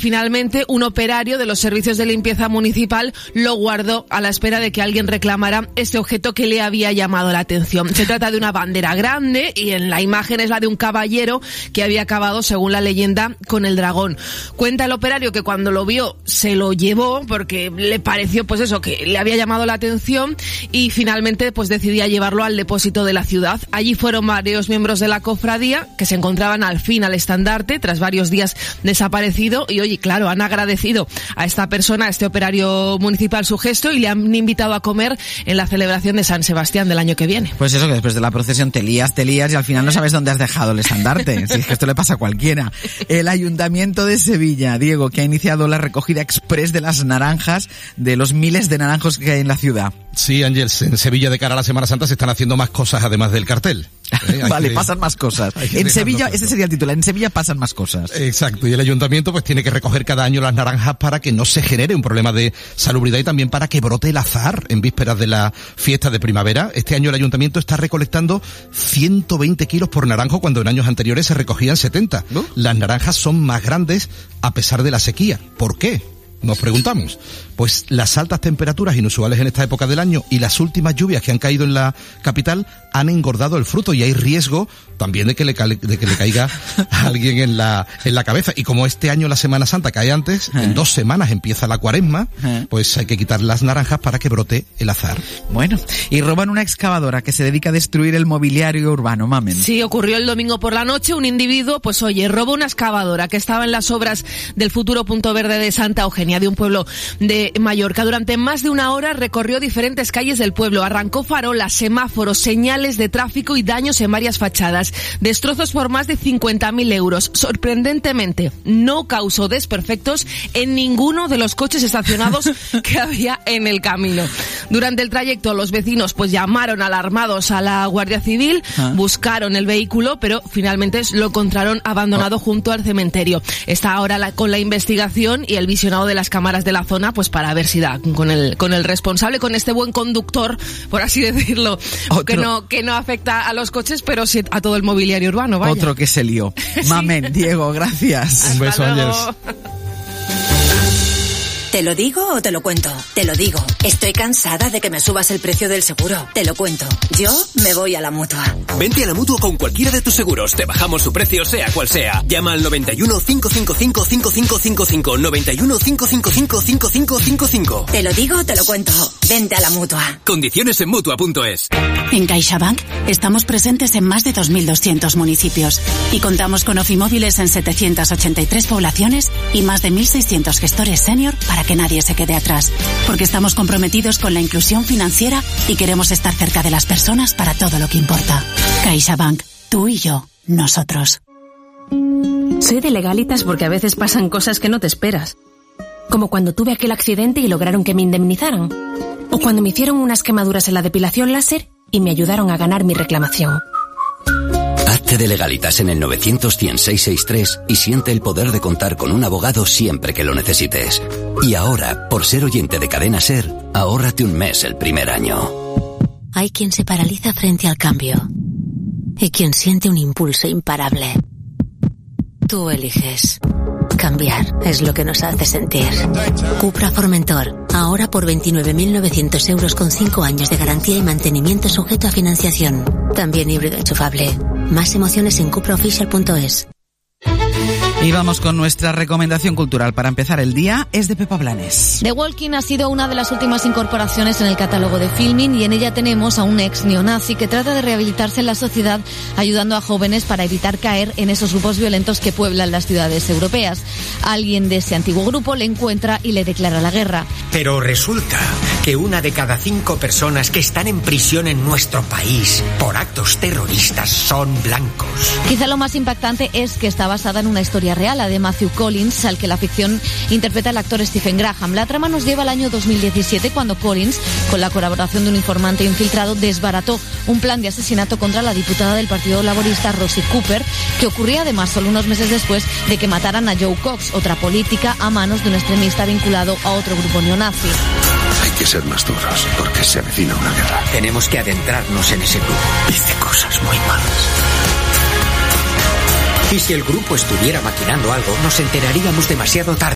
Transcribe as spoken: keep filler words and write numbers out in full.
finalmente un operario de los servicios de limpieza municipal lo guardó a la espera de que alguien reclamara este objeto que le había llamado la atención. Se trata de una bandera grande y en la imagen es la de un caballero que había acabado, según la leyenda, con el dragón. Cuenta el operario que cuando lo vio se lo llevó porque le pareció, pues eso, que le había llamado la atención y finalmente pues decidía llevarlo al depósito de la ciudad. Allí fueron varios miembros de la cofradía que se encontraban al fin al estandarte tras varios días desaparecido y oye, claro, han agradecido a esta persona, a este operario municipal su gesto y le han invitado a comer en la celebración de San Sebastián del año que viene. Pues eso, que después de la procesión te lías, te lías y al final no sabes dónde has dejado el estandarte. Si es que esto le pasa a cualquiera. El Ayuntamiento de Sevilla, Diego, que ha iniciado la recogida express de las naranjas, de los miles de naranjos que hay en la ciudad. Sí, Ángels, en Sevilla de cara a la Semana Santa se están haciendo más cosas además del cartel. ¿Eh? Vale, que, pasan más cosas. En Sevilla, ese sería el título, en Sevilla pasan más cosas. Exacto, y el Ayuntamiento pues tiene que recoger cada año las naranjas para que no se genere un problema de salubridad y también para que brote el azahar en vísperas de la fiesta de primavera. Este año el Ayuntamiento está recolectando ciento veinte kilos por naranjo cuando en años anteriores se recogían setenta. ¿No? Las naranjas son más grandes a pesar de la sequía. ¿Por qué? Nos preguntamos. Pues las altas temperaturas inusuales en esta época del año y las últimas lluvias que han caído en la capital han engordado el fruto y hay riesgo también de que le, de que le caiga a alguien en la, en la cabeza. Y como este año la Semana Santa cae antes, ¿Eh? en dos semanas empieza la cuaresma, ¿Eh? pues hay que quitar las naranjas para que brote el azahar. Bueno, y roban una excavadora que se dedica a destruir el mobiliario urbano, mamen. Sí, ocurrió el domingo por la noche. Un individuo, pues oye, roba una excavadora que estaba en las obras del futuro Punto Verde de Santa Eugenia, de un pueblo de Mallorca. Durante más de una hora recorrió diferentes calles del pueblo, arrancó farolas, semáforos, señales de tráfico y daños en varias fachadas. Destrozos por más de cincuenta mil euros. Sorprendentemente, no causó desperfectos en ninguno de los coches estacionados que había en el camino. Durante el trayecto, los vecinos pues llamaron alarmados a la Guardia Civil, ¿Ah? buscaron el vehículo, pero finalmente lo encontraron abandonado oh. junto al cementerio. Está ahora la, con la investigación y el visionado de las cámaras de la zona, pues para ver si da con el con el responsable, con este buen conductor, por así decirlo, Otro. que no que no afecta a los coches, pero sí a todo el mobiliario urbano, vaya. Otro que se lió. Sí. Mamen, Diego, gracias. Un beso, Ángels. ¿Te lo digo o te lo cuento? Te lo digo. Estoy cansada de que me subas el precio del seguro. Te lo cuento. Yo me voy a la Mutua. Vente a la Mutua con cualquiera de tus seguros. Te bajamos su precio, sea cual sea. Llama al noventa y uno, cinco cinco cinco, cinco cinco cinco cinco. noventa y uno, cinco cinco cinco, cinco cinco cinco cinco. Te lo digo o te lo cuento. Vente a la Mutua. Condiciones en Mutua punto es. En CaixaBank estamos presentes en más de dos mil doscientos municipios y contamos con Ofimóviles en setecientas ochenta y tres poblaciones y más de mil seiscientos gestores senior para que nadie se quede atrás, porque estamos comprometidos con la inclusión financiera y queremos estar cerca de las personas para todo lo que importa. CaixaBank, tú y yo, nosotros. Soy de Legalitas porque a veces pasan cosas que no te esperas, como cuando tuve aquel accidente y lograron que me indemnizaran, o cuando me hicieron unas quemaduras en la depilación láser y me ayudaron a ganar mi reclamación. Hazte de Legalitas en el novecientos, cien, seiscientos sesenta y tres y siente el poder de contar con un abogado siempre que lo necesites. Y ahora, por ser oyente de Cadena SER, ahórrate un mes el primer año. Hay quien se paraliza frente al cambio y quien siente un impulso imparable. Tú eliges. Cambiar es lo que nos hace sentir. Cupra Formentor, ahora por veintinueve mil novecientos euros con cinco años de garantía y mantenimiento sujeto a financiación. También híbrido enchufable. Más emociones en cupra oficial punto es. Y vamos con nuestra recomendación cultural para empezar el día, es de Pepa Blanes. The Walking ha sido una de las últimas incorporaciones en el catálogo de Filmin y en ella tenemos a un ex neonazi que trata de rehabilitarse en la sociedad ayudando a jóvenes para evitar caer en esos grupos violentos que pueblan las ciudades europeas. Alguien de ese antiguo grupo le encuentra y le declara la guerra. Pero resulta que una de cada cinco personas que están en prisión en nuestro país por actos terroristas son blancos. Quizá lo más impactante es que está basada en una historia real, la de Matthew Collins, al que la ficción interpreta el actor Stephen Graham. La trama nos lleva al año dos mil diecisiete, cuando Collins, con la colaboración de un informante infiltrado, desbarató un plan de asesinato contra la diputada del Partido Laborista Rosie Cooper, que ocurría además solo unos meses después de que mataran a Joe Cox, otra política, a manos de un extremista vinculado a otro grupo neonazi. Hay que ser más duros, porque se avecina una guerra. Tenemos que adentrarnos en ese grupo. Dice cosas muy malas. Y si el grupo estuviera maquinando algo, nos enteraríamos demasiado tarde.